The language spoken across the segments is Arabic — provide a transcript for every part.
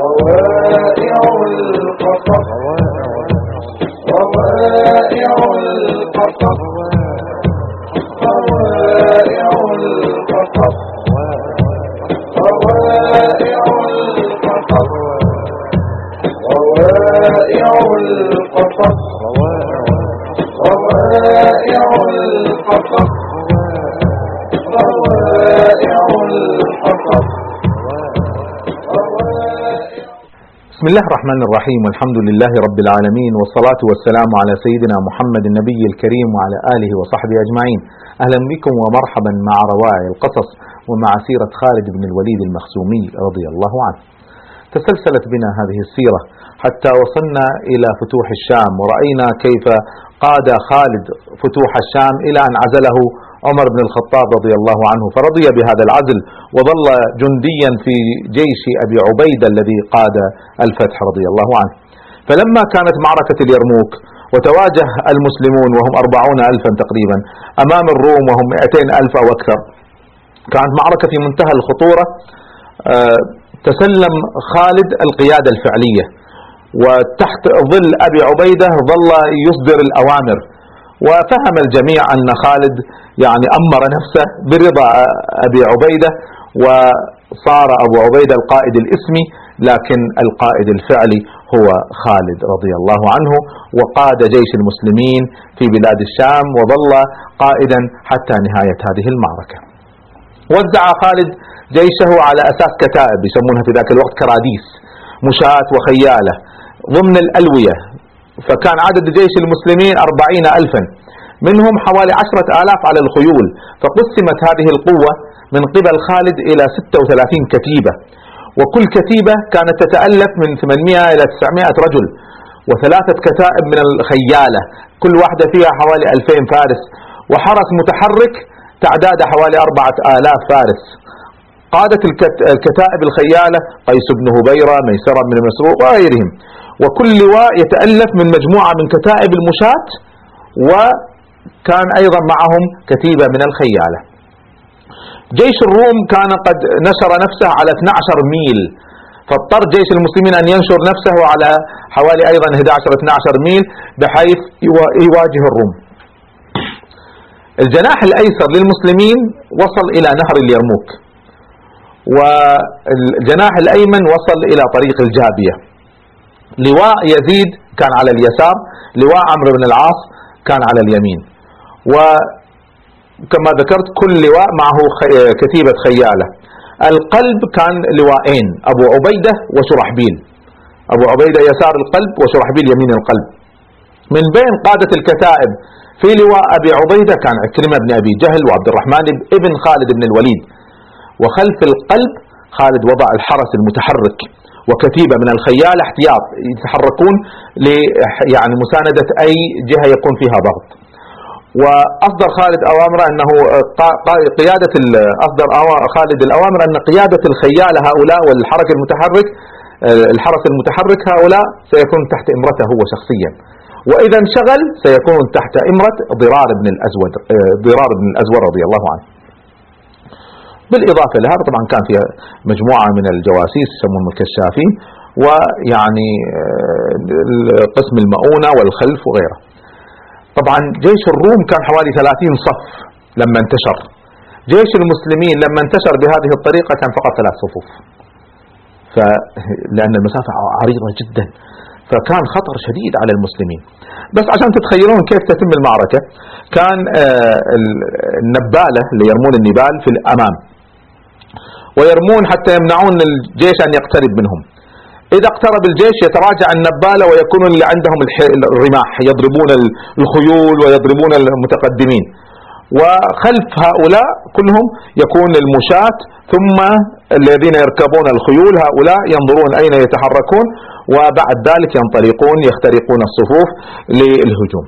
روائع القصص روائع القصص روائع القصص روائع القصص روائع القصص روائع القصص روائع القصص. بسم الله الرحمن الرحيم، والحمد لله رب العالمين، والصلاة والسلام على سيدنا محمد النبي الكريم وعلى آله وصحبه أجمعين. أهلا بكم ومرحبا مع روائع القصص ومع سيرة خالد بن الوليد المخزومي رضي الله عنه. تسلسلت بنا هذه السيرة حتى وصلنا إلى فتوح الشام، ورأينا كيف قاد خالد فتوح الشام إلى أن عزله عمر بن الخطاب رضي الله عنه، فرضي بهذا العزل وظل جنديا في جيش أبي عبيدة الذي قاد الفتح رضي الله عنه. فلما كانت معركة اليرموك وتواجه المسلمون وهم 40,000 تقريبا أمام الروم وهم 200,000 أو أكثر، كانت معركة في منتهى الخطورة. تسلم خالد القيادة الفعلية، وتحت ظل أبي عبيدة ظل يصدر الأوامر، وفهم الجميع أن خالد أمر نفسه برضا أبي عبيدة، وصار أبو عبيدة القائد الاسمي، لكن القائد الفعلي هو خالد رضي الله عنه، وقاد جيش المسلمين في بلاد الشام وظل قائدا حتى نهاية هذه المعركة. وزع خالد جيشه على أساس كتائب يسمونها في ذاك الوقت كراديس، مشاة وخيالة ضمن الألوية. فكان عدد جيش المسلمين 40,000، منهم حوالي 10,000 على الخيول. فقسمت هذه القوة من قبل خالد إلى 36 كتيبة، وكل كتيبة كانت تتألف من 800 إلى 900 رجل، وثلاثة كتائب من الخيالة كل واحدة فيها حوالي 2000 فارس، وحرس متحرك تعداد حوالي 4,000 فارس. قادة الكتائب الخيالة قيس بن هبيرة، ميسرة بن مسروق وغيرهم، وكل لواء يتألف من مجموعة من كتائب المشاة، وكان أيضا معهم كتيبة من الخيالة. جيش الروم كان قد نشر نفسه على 12 ميل، فاضطر جيش المسلمين أن ينشر نفسه على حوالي أيضا 11-12 ميل بحيث يواجه الروم. الجناح الأيسر للمسلمين وصل إلى نهر اليرموك، والجناح الأيمن وصل إلى طريق الجابية. لواء يزيد كان على اليسار، لواء عمرو بن العاص كان على اليمين، وكما ذكرت كل لواء معه كتيبة خيالة. القلب كان لواءين، أبو عبيدة وشرحبيل، أبو عبيدة يسار القلب وشرحبيل يمين القلب. من بين قادة الكتائب في لواء أبي عبيدة كان عكرمة بن أبي جهل وعبد الرحمن ابن خالد بن الوليد، وخلف القلب خالد وضع الحرس المتحرك وكتيبة من الخيال احتياط يتحركون لمساندة أي جهة يكون فيها ضغط. وأصدر خالد أوامره أنه أصدر خالد الأوامر أن قيادة الخيال هؤلاء والحرس المتحرك هؤلاء سيكون تحت إمرته هو شخصيا، وإذا انشغل سيكون تحت إمرة ضرار بن الأزور رضي الله عنه. بالإضافة لهذا طبعا كان فيها مجموعة من الجواسيس يسمون الكشافين، قسم المؤونة والخلف وغيره. طبعا جيش الروم كان حوالي 30 صف لما انتشر. جيش المسلمين لما انتشر بهذه الطريقة كان فقط 3 صفوف، لأن المسافة عريضة جدا، فكان خطر شديد على المسلمين. بس عشان تتخيلون كيف تتم المعركة، كان النبالة اللي يرمون النبال في الأمام، ويرمون حتى يمنعون الجيش أن يقترب منهم. إذا اقترب الجيش يتراجع النبالة ويكون اللي عندهم الرماح يضربون الخيول ويضربون المتقدمين، وخلف هؤلاء كلهم يكون المشاة، ثم الذين يركبون الخيول هؤلاء ينظرون أين يتحركون، وبعد ذلك ينطلقون يخترقون الصفوف للهجوم.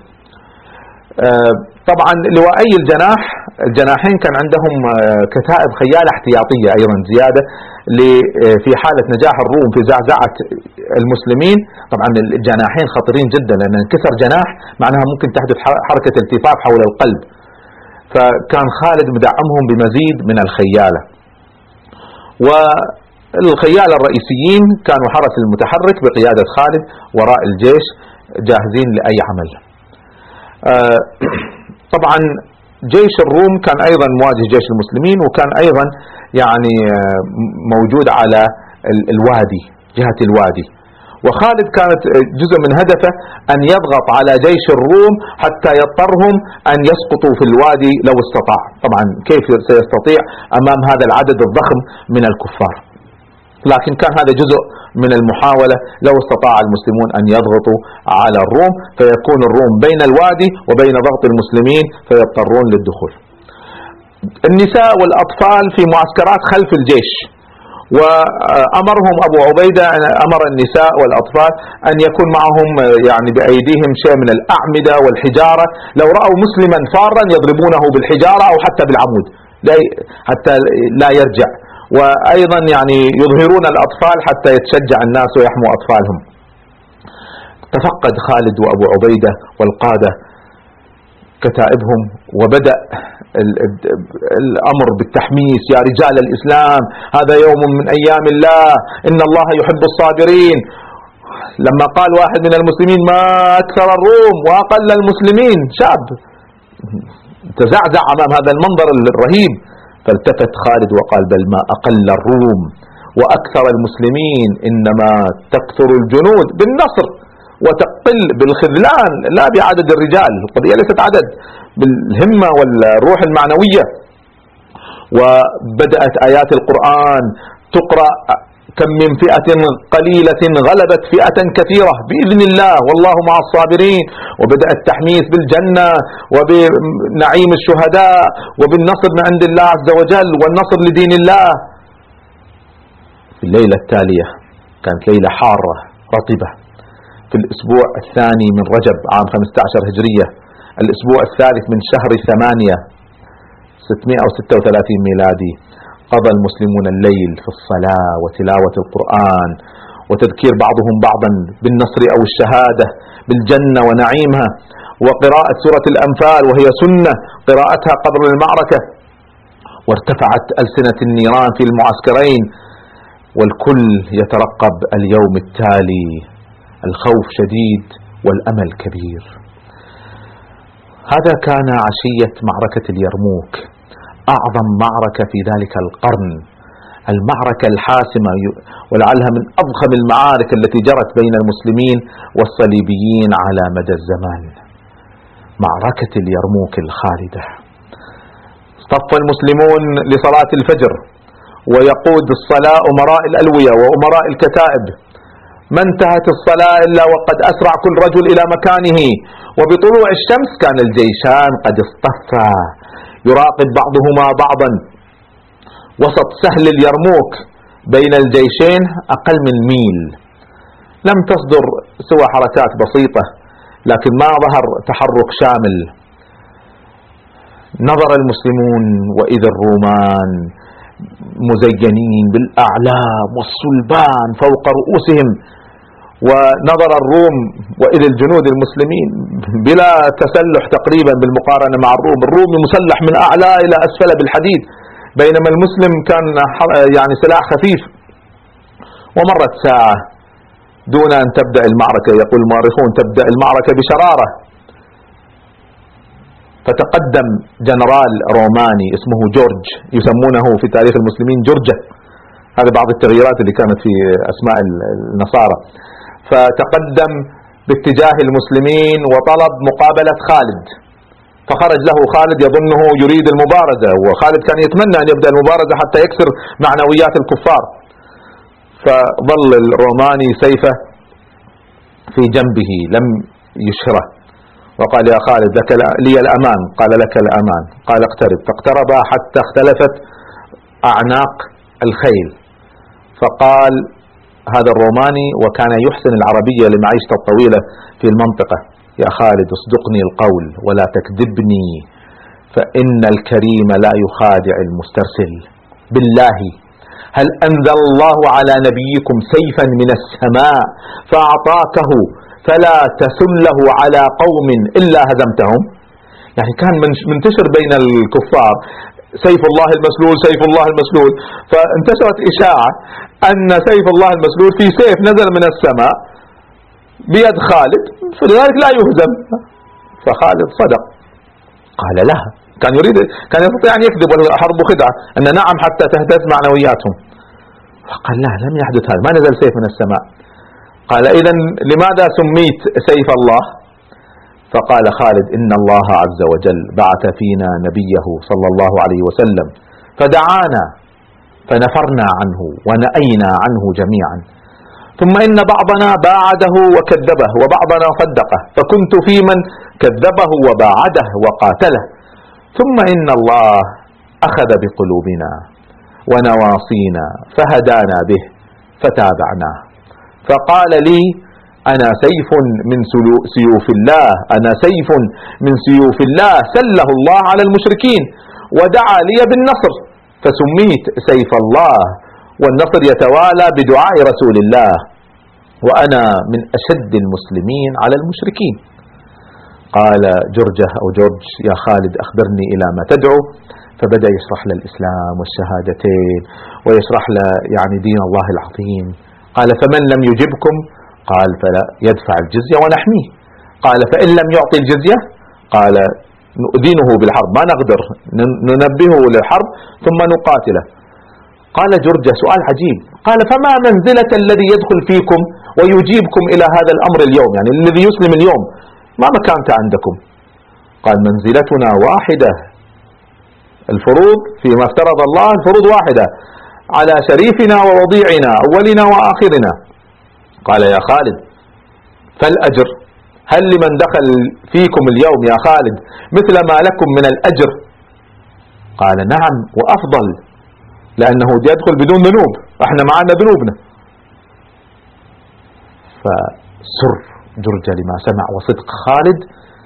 طبعا لواءي الجناحين كان عندهم كتائب خيال احتياطية أيضا زيادة في حالة نجاح الروم في زعزعة المسلمين. طبعا الجناحين خطيرين جدا، لأن انكسر جناح معناها ممكن تحدث حركة التفاف حول القلب، فكان خالد مدعمهم بمزيد من الخيالة. الخيال الرئيسيين كانوا حرس المتحرك بقيادة خالد وراء الجيش جاهزين لأي عمل. طبعا جيش الروم كان أيضا مواجه جيش المسلمين، وكان أيضا يعني موجود على الوادي، جهة الوادي، وخالد كانت جزء من هدفه أن يضغط على جيش الروم حتى يضطرهم أن يسقطوا في الوادي لو استطاع. طبعا كيف سيستطيع أمام هذا العدد الضخم من الكفار، لكن كان هذا جزء من المحاولة لو استطاع المسلمون أن يضغطوا على الروم، فيكون الروم بين الوادي وبين ضغط المسلمين فيضطرون للدخول. النساء والأطفال في معسكرات خلف الجيش، وأمرهم أبو عبيدة، أمر النساء والأطفال أن يكون معهم يعني بأيديهم شيء من الأعمدة والحجارة، لو رأوا مسلما فارا يضربونه بالحجارة أو حتى بالعمود حتى لا يرجع، وأيضا يعني يظهرون الأطفال حتى يتشجع الناس ويحموا أطفالهم. تفقد خالد وأبو عبيدة والقادة كتائبهم، وبدأ الأمر بالتحميس: يا رجال الإسلام، هذا يوم من أيام الله، إن الله يحب الصابرين. لما قال واحد من المسلمين: ما أكثر الروم وأقل المسلمين، شاب تزعزع أمام هذا المنظر الرهيب، فالتفت خالد وقال: بل ما أقل الروم وأكثر المسلمين، إنما تكثر الجنود بالنصر وتقل بالخذلان لا بعدد الرجال. القضية ليست عدد، بالهمة والروح المعنوية. وبدأت آيات القرآن تقرأ: كم من فئة قليلة غلبت فئة كثيرة بإذن الله والله مع الصابرين. وبدأ التحميس بالجنة وبنعيم الشهداء وبالنصر من عند الله عز وجل والنصر لدين الله. في الليلة التالية كانت ليلة حارة رطبة في الأسبوع الثاني من رجب عام 15 هجرية، الأسبوع الثالث من شهر 8 636 ميلادي. قضى المسلمون الليل في الصلاة وتلاوة القرآن وتذكير بعضهم بعضا بالنصر أو الشهادة، بالجنة ونعيمها، وقراءة سورة الأنفال وهي سنة قراءتها قبل المعركة. وارتفعت ألسنة النيران في المعسكرين، والكل يترقب اليوم التالي، الخوف شديد والأمل كبير. هذا كان عشية معركة اليرموك، أعظم معركة في ذلك القرن، المعركة الحاسمة، ولعلها من أضخم المعارك التي جرت بين المسلمين والصليبيين على مدى الزمان. معركة اليرموك الخالدة. صف المسلمون لصلاة الفجر، ويقود الصلاة أمراء الألوية وأمراء الكتائب. ما انتهت الصلاة إلا وقد أسرع كل رجل إلى مكانه، وبطلوع الشمس كان الجيشان قد اصطفا يراقب بعضهما بعضا. وسط سهل اليرموك بين الجيشين أقل من ميل، لم تصدر سوى حركات بسيطة، لكن ما ظهر تحرك شامل. نظر المسلمون وإذا الرومان مزينين بالأعلام والصلبان فوق رؤوسهم، ونظر الروم وإذا الجنود المسلمين بلا تسلح تقريبا بالمقارنة مع الروم مسلح من أعلى إلى أسفل بالحديد، بينما المسلم كان يعني سلاح خفيف. ومرت ساعة دون أن تبدأ المعركة، يقول المؤرخون تبدأ المعركة بشرارة. فتقدم جنرال روماني اسمه جورج، يسمونه في تاريخ المسلمين جرجة، هذا بعض التغييرات اللي كانت في أسماء النصارى. فتقدم باتجاه المسلمين وطلب مقابلة خالد، فخرج له خالد يظنه يريد المبارزة، وخالد كان يتمنى أن يبدأ المبارزة حتى يكسر معنويات الكفار. فظل الروماني سيفه في جنبه لم يشهره، وقال: يا خالد لك لي الأمان. قال: لك الأمان. قال: اقترب. فاقترب حتى اختلفت أعناق الخيل. فقال هذا الروماني، وكان يحسن العربية لمعيشته الطويلة في المنطقة: يا خالد اصدقني القول ولا تكذبني، فإن الكريم لا يخادع المسترسل. بالله هل أنزل الله على نبيكم سيفا من السماء فأعطاكه فلا تسله على قوم إلا هزمتهم؟ يعني كان منتشر بين الكفار سيف الله المسلول سيف الله المسلول. فانتشرت إشاعة أن سيف الله المسلول في سيف نزل من السماء بيد خالد فلذلك لا يهزم. فخالد صدق قال لها، كان يستطيع أن يكذب والحرب خدعة أن نعم حتى تهتز معنوياتهم. فقال لا، لم يحدث هذا، ما نزل سيف من السماء. قال إذن لماذا سميت سيف الله؟ فقال خالد إن الله عز وجل بعث فينا نبيه صلى الله عليه وسلم فدعانا فنفرنا عنه ونأينا عنه جميعا، ثم إن بعضنا باعده وكذبه وبعضنا صدقه، فكنت في من كذبه وباعده وقاتله، ثم إن الله أخذ بقلوبنا ونواصينا فهدانا به فتابعناه. فقال لي أنا سيف من سيوف الله، أنا سيف من سيوف الله سله الله على المشركين، ودعا لي بالنصر فسميت سيف الله، والنصر يتوالى بدعاء رسول الله، وأنا من أشد المسلمين على المشركين. قال جرجة أو جورج يا خالد أخبرني إلى ما تدعو. فبدأ يشرح له الإسلام والشهادتين ويشرح له يعني دين الله العظيم. قال فمن لم يجبكم؟ قال فلا يدفع الجزية ونحميه. قال فإن لم يعطي الجزية؟ قال نؤذنه بالحرب، ما نقدر ننبهه للحرب ثم نقاتله. قال جرجة سؤال عجيب، قال فما منزلة الذي يدخل فيكم ويجيبكم إلى هذا الأمر اليوم، يعني الذي يسلم اليوم ما مكانته عندكم؟ قال منزلتنا واحدة، الفروض فيما افترض الله الفروض واحدة على شريفنا ووضيعنا أولنا وآخرنا. قال يا خالد فالأجر، هل لمن دخل فيكم اليوم يا خالد مثل ما لكم من الأجر؟ قال نعم وأفضل، لأنه يدخل بدون ذنوب، احنا معنا ذنوبنا. فسر جرجة لما سمع وصدق خالد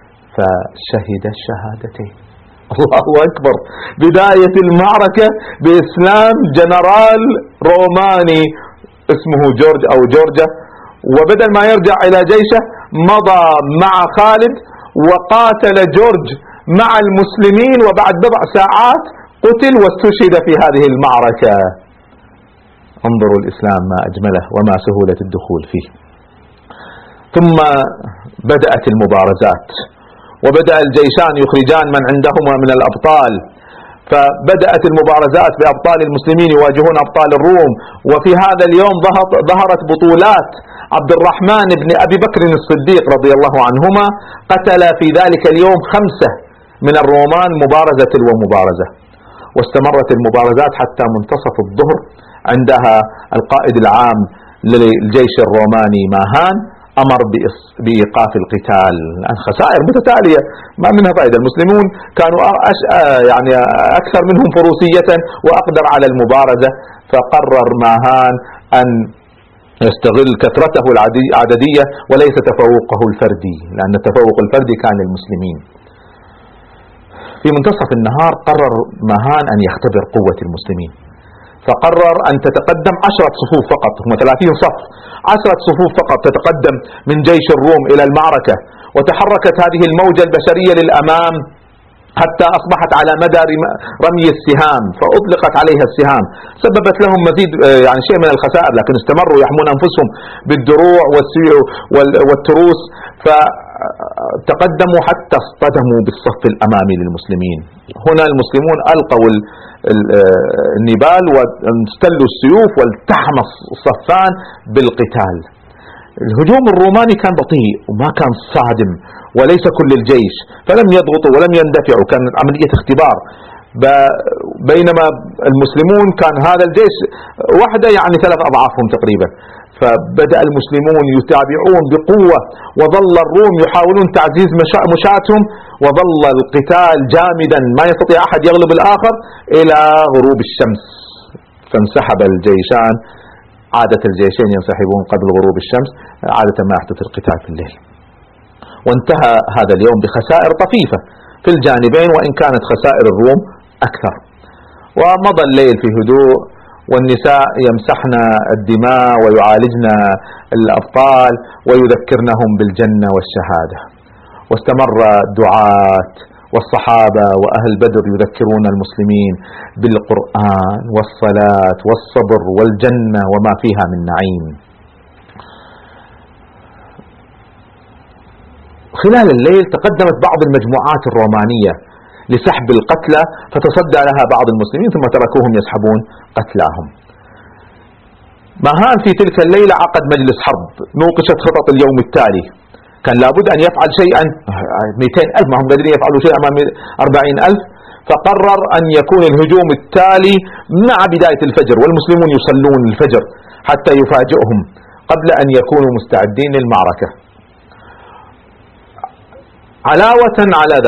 فشهد الشهادتين. الله أكبر، بداية المعركة بإسلام جنرال روماني اسمه جورج أو جورجة، وبدل ما يرجع إلى جيشه مضى مع خالد وقاتل جورج مع المسلمين، وبعد بضع ساعات قتل واستشهد في هذه المعركة. انظروا الإسلام ما أجمله وما سهولة الدخول فيه. ثم بدأت المبارزات، وبدأ الجيشان يخرجان من عندهما من الأبطال، فبدأت المبارزات بأبطال المسلمين يواجهون أبطال الروم. وفي هذا اليوم ظهرت بطولات عبد الرحمن بن أبي بكر الصديق رضي الله عنهما، قتل في ذلك اليوم 5 من الرومان مبارزة ومبارزة، واستمرت المبارزات حتى منتصف الظهر. عندها القائد العام للجيش الروماني ماهان أمر بإيقاف القتال، لأن خسائر متتالية ما منها فائدة. المسلمون كانوا يعني أكثر منهم فروسية وأقدر على المبارزة، فقرر ماهان أن يستغل كثرته العددية وليس تفوقه الفردي، لأن التفوق الفردي كان للمسلمين. في منتصف النهار قرر ماهان أن يختبر قوة المسلمين، فقرر أن تتقدم 10 صفوف فقط، هم 30 صف، 10 صفوف فقط تتقدم من جيش الروم إلى المعركة. وتحركت هذه الموجة البشرية للأمام حتى أصبحت على مدى رمي السهام، فأطلقت عليها السهام، سببت لهم مزيد يعني شيء من الخسائر، لكن استمروا يحمون أنفسهم بالدروع والتروس، فتقدموا حتى اصطدموا بالصف الأمامي للمسلمين. هنا المسلمون ألقوا النبال واستلوا السيوف والتحم الصفان بالقتال. الهجوم الروماني كان بطيء وما كان صادم وليس كل الجيش، فلم يضغطوا ولم يندفعوا، كانت عملية اختبار. بينما المسلمون كان هذا الجيش وحده يعني 3 أضعافهم تقريبا. فبدأ المسلمون يتابعون بقوة، وظل الروم يحاولون تعزيز مشاتهم، وظل القتال جامدا ما يستطيع أحد يغلب الآخر إلى غروب الشمس. فانسحب الجيشان، عادة الجيشين ينسحبون قبل غروب الشمس، عادة ما يحدث القتال في الليل. وانتهى هذا اليوم بخسائر طفيفة في الجانبين، وإن كانت خسائر الروم أكثر. ومضى الليل في هدوء، والنساء يمسحن الدماء ويعالجن الأبطال ويذكرنهم بالجنة والشهادة. واستمر الدعاة والصحابة وأهل بدر يذكرون المسلمين بالقرآن والصلاة والصبر والجنة وما فيها من نعيم. خلال الليل تقدمت بعض المجموعات الرومانية لسحب القتلى، فتصدى لها بعض المسلمين ثم تركوهم يسحبون قتلاهم. ماهان في تلك الليلة عقد مجلس حرب، نوقشت خطط اليوم التالي. كان لابد أن يفعل شيئا، 200,000 ما هم قادرين يفعلوا شيئا أمام 40,000، فقرر أن يكون الهجوم التالي مع بداية الفجر والمسلمون يصلون الفجر حتى يفاجئهم قبل أن يكونوا مستعدين للمعركة. علاوة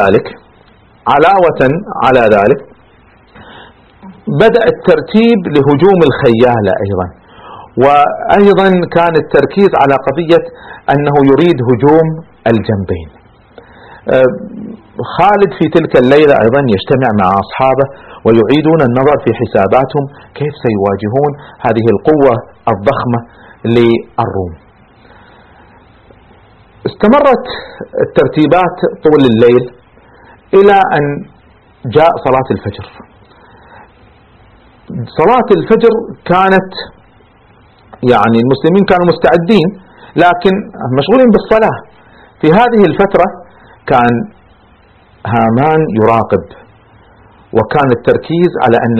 على ذلك بدأ الترتيب لهجوم الخيالة أيضا، وأيضا كان التركيز على قضية أنه يريد هجوم الجنبين. خالد في تلك الليلة أيضا يجتمع مع أصحابه ويعيدون النظر في حساباتهم كيف سيواجهون هذه القوة الضخمة للروم. استمرت الترتيبات طول الليل إلى أن جاء صلاة الفجر. صلاة الفجر كانت يعني المسلمين كانوا مستعدين لكن مشغولين بالصلاة. في هذه الفترة كان هامان يراقب، وكان التركيز على أن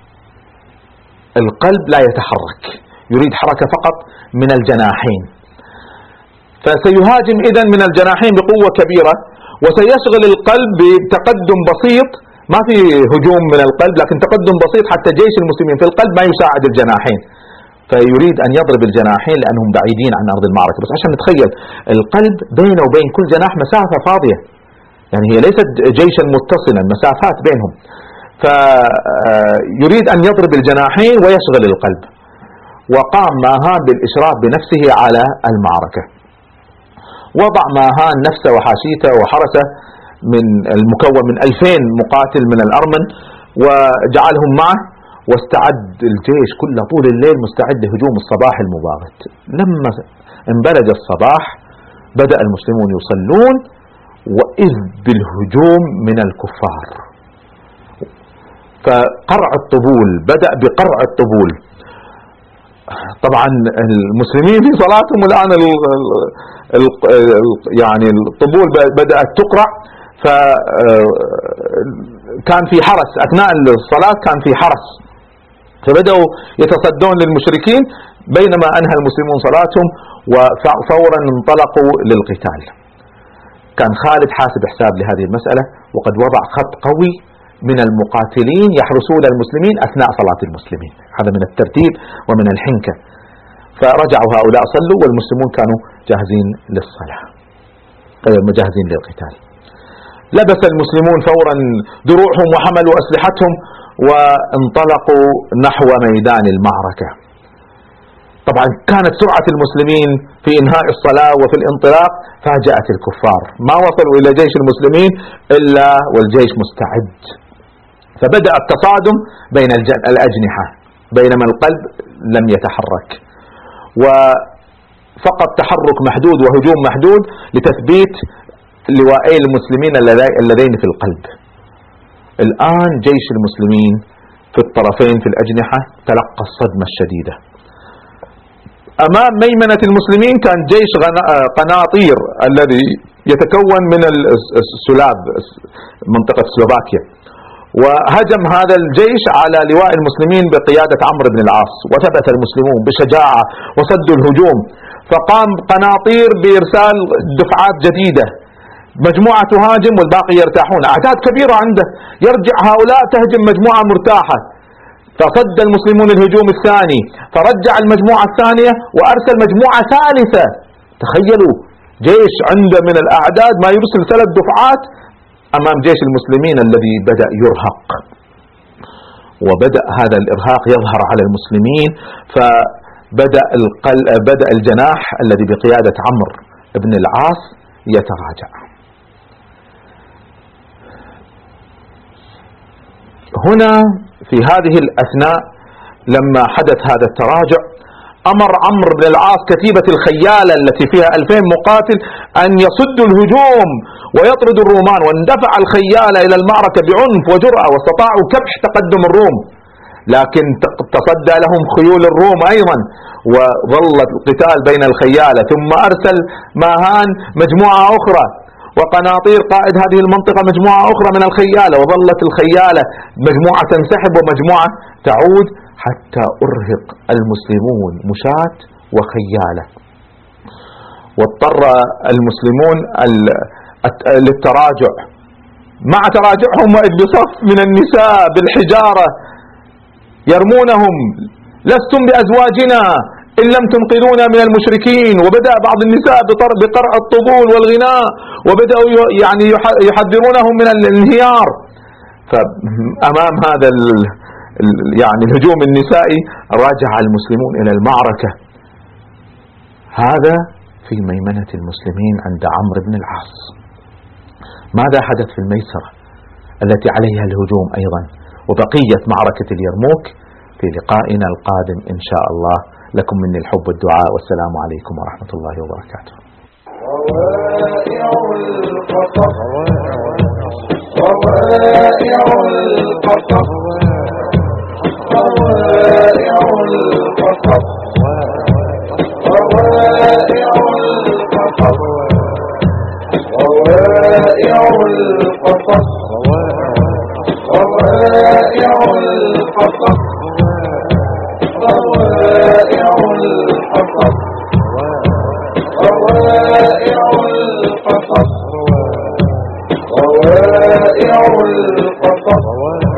القلب لا يتحرك، يريد حركة فقط من الجناحين، فسيهاجم إذن من الجناحين بقوة كبيرة، وسيشغل القلب بتقدم بسيط، ما في هجوم من القلب لكن تقدم بسيط حتى جيش المسلمين في القلب ما يساعد الجناحين، فيريد أن يضرب الجناحين لأنهم بعيدين عن أرض المعركة. بس عشان نتخيل القلب بينه وبين كل جناح مسافة فاضية، يعني هي ليست جيشا متصلا، مسافات بينهم، فيريد أن يضرب الجناحين ويشغل القلب. وقام ماهان بالإشراف بنفسه على المعركة، وضع ماهان نفسه وحاشيته وحرسه من المكون من 2000 مقاتل من الأرمن وجعلهم معه، واستعد الجيش كله طول الليل مستعد لهجوم الصباح المباغت. لما انبلج الصباح بدأ المسلمون يصلون، وإذ بالهجوم من الكفار. فقرع الطبول، بدأ بقرع الطبول. طبعا المسلمين في صلاتهم الآن يعني الطبول بدأت تقرع، فكان في حرس أثناء الصلاة، كان في حرس، فبدأوا يتصدون للمشركين بينما أنهى المسلمون صلاتهم وفورا انطلقوا للقتال. كان خالد حاسب حساب لهذه المسألة، وقد وضع خط قوي من المقاتلين يحرسون المسلمين أثناء صلاة المسلمين. هذا من الترتيب ومن الحنكة. فرجعوا هؤلاء صلوا والمسلمون كانوا جاهزين للصلاة، مجهزين للقتال. لبس المسلمون فورا دروعهم وحملوا أسلحتهم وانطلقوا نحو ميدان المعركة. طبعا كانت سرعة المسلمين في إنهاء الصلاة وفي الانطلاق فاجأت الكفار، ما وصلوا إلى جيش المسلمين إلا والجيش مستعد. فبدأ التصادم بين الأجنحة بينما القلب لم يتحرك، وفقط تحرك محدود وهجوم محدود لتثبيت لوائي المسلمين اللذين في القلب. الآن جيش المسلمين في الطرفين في الأجنحة تلقى الصدمة الشديدة. أمام ميمنة المسلمين كان جيش قناطير الذي يتكون من السلاف، منطقة سلوفاكيا، وهجم هذا الجيش على لواء المسلمين بقيادة عمرو بن العاص، وثبت المسلمون بشجاعة وصدوا الهجوم. فقام قناطير بإرسال دفعات جديدة، مجموعة تهاجم والباقي يرتاحون، أعداد كبيرة عنده، يرجع هؤلاء تهجم مجموعة مرتاحة. فصد المسلمون الهجوم الثاني، فرجع المجموعة الثانية وأرسل مجموعة ثالثة. تخيلوا جيش عنده من الأعداد ما يرسل 3 دفعات أمام جيش المسلمين الذي بدأ يرهق، وبدأ هذا الإرهاق يظهر على المسلمين. فبدأ الجناح الذي بقيادة عمرو بن العاص يتراجع. هنا في هذه الأثناء لما حدث هذا التراجع أمر عمرو بن العاص كتيبة الخيالة التي فيها 2000 مقاتل أن يصدوا الهجوم ويطردوا الرومان، واندفع الخيالة إلى المعركة بعنف وجرأة واستطاعوا كبح تقدم الروم، لكن تصدى لهم خيول الروم أيضا وظل القتال بين الخيالة. ثم أرسل ماهان مجموعة أخرى وقناطير قائد هذه المنطقة مجموعة أخرى من الخيالة، وظلت الخيالة مجموعة تنسحب ومجموعة تعود حتى أرهق المسلمون مشاة وخيالة، واضطر المسلمون للتراجع. مع تراجعهم وإذ بصف من النساء بالحجارة يرمونهم: لستم بأزواجنا إن لم تنقذونا من المشركين. وبدأ بعض النساء بقرع الطبول والغناء، وبدأوا يعني يحذرونهم من الانهيار. فأمام هذا يعني الهجوم النسائي رجع المسلمون إلى المعركة. هذا في ميمنة المسلمين عند عمرو بن العاص. ماذا حدث في الميسرة التي عليها الهجوم أيضا؟ وبقية معركة اليرموك في لقائنا القادم إن شاء الله. لكم مني الحب والدعاء، والسلام عليكم ورحمة الله وبركاته. روائع القصص روائع القصص روائع القصص روائع القصص روائع القصص روائع القصص روائع القصص روائع القصص روائع القصص